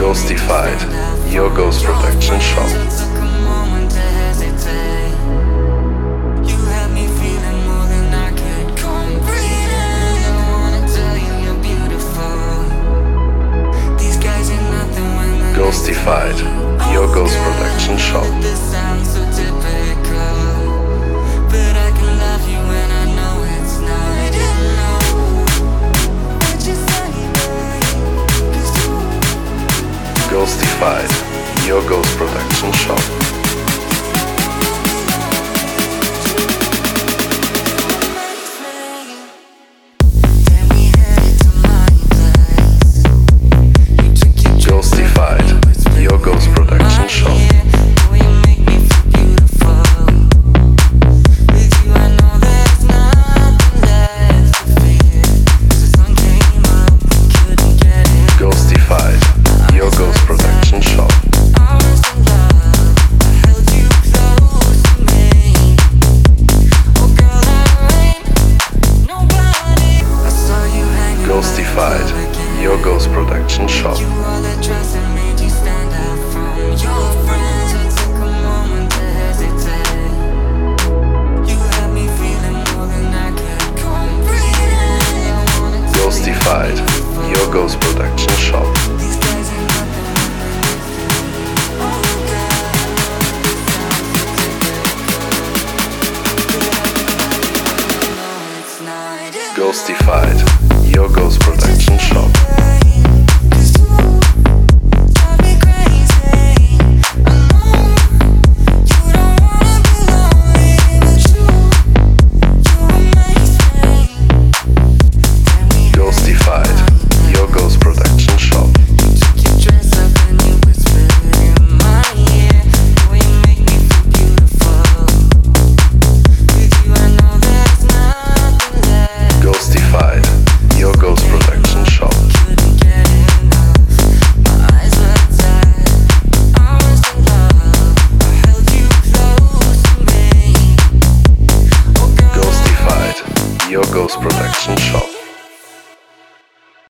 Ghostified, your ghost protection shop. Ghostified, your ghost protection shop. Ghostified, your ghost protection shop. Ghostified, your ghost protection shop. Ghostified, your ghost protection shop. Ghostified, your ghost protection shop. Ghostified, your ghost protection shop. Ghostified, your ghost protection shop.